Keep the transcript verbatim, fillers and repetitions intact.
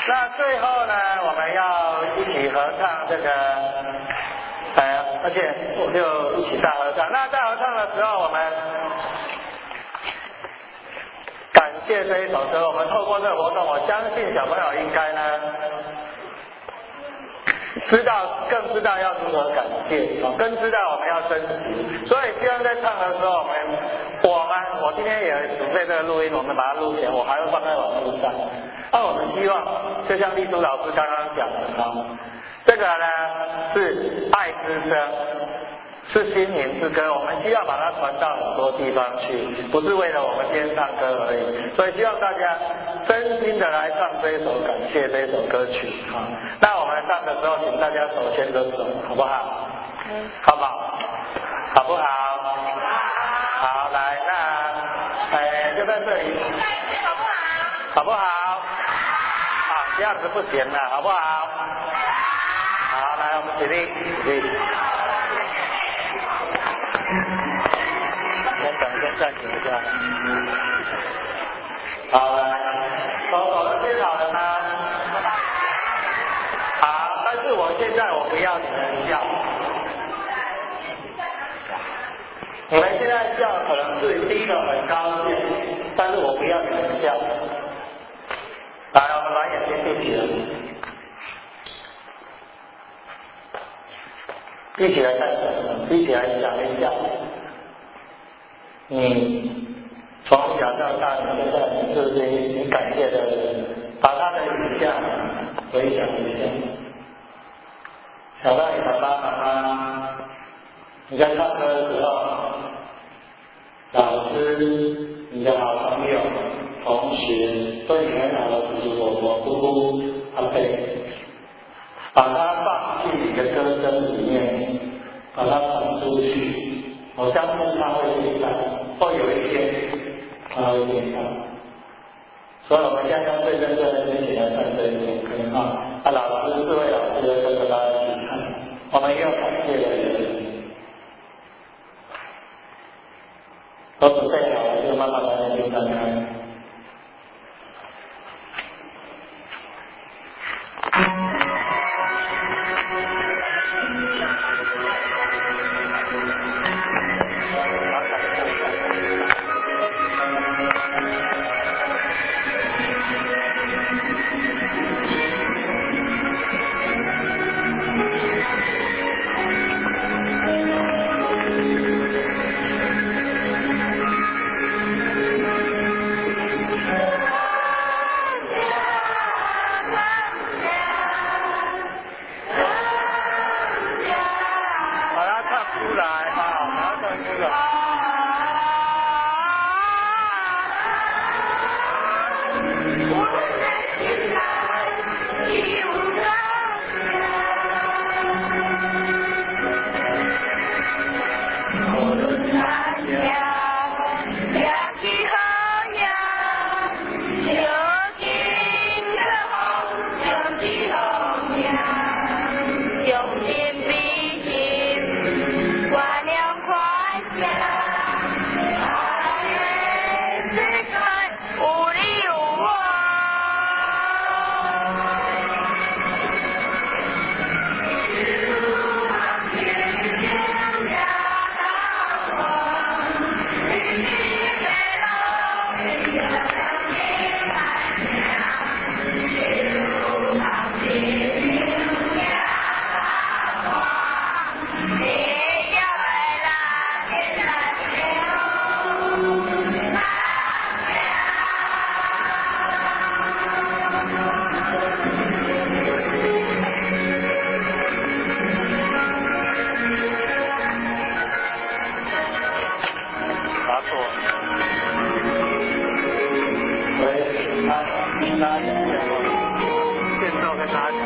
那最后呢，我们要一起合唱这个，呃，而且我就一起大合唱。那大合唱的时候，我们感谢这一首歌。我们透过这个活动，我相信小朋友应该呢，知道更知道要如何感谢，更知道我们要珍惜。所以希望在唱的时候，我们我们我今天也准备这个录音，我们把它录起来，我还会放在网络上。那我们希望，就像丽珠老师刚刚讲的啊，这个呢是爱之声，是心灵之歌，我们需要把它传到很多地方去，不是为了我们今天唱歌而已。所以希望大家真心的来唱这一首感谢这一首歌曲啊。那我们唱的时候，请大家手牵着手，好不好？嗯，好不好？好不好？好，来，那哎就在这里，好不好？好不好？好，这样子不行了，好不好？好，来，我们起立，起立。先等一下，暂停一下。好，来，手手都牵好了吗？好，但是我现在我不要你们笑。你们现在笑可能是第一个很高兴，但是我不要你们笑。来，我们把眼睛闭起来，闭起来干什么？闭起来想一下，你从小到大，你现在你是不是你感谢的人？把他的影像回想一下，想到你的爸爸妈妈，你在唱歌的时候，老师、你的好朋友、同学对你很好的叔叔、伯伯、姑姑、阿伯，把它放进你的歌声里面，把它传出去。我相信他会听到，会有一天他会听到。所以我们现在最认真的一起来唱这一首歌啊！啊，老师、四位老师跟着大家一起唱，我们要感谢的人。都准备好了，就慢慢把眼睛张开。拿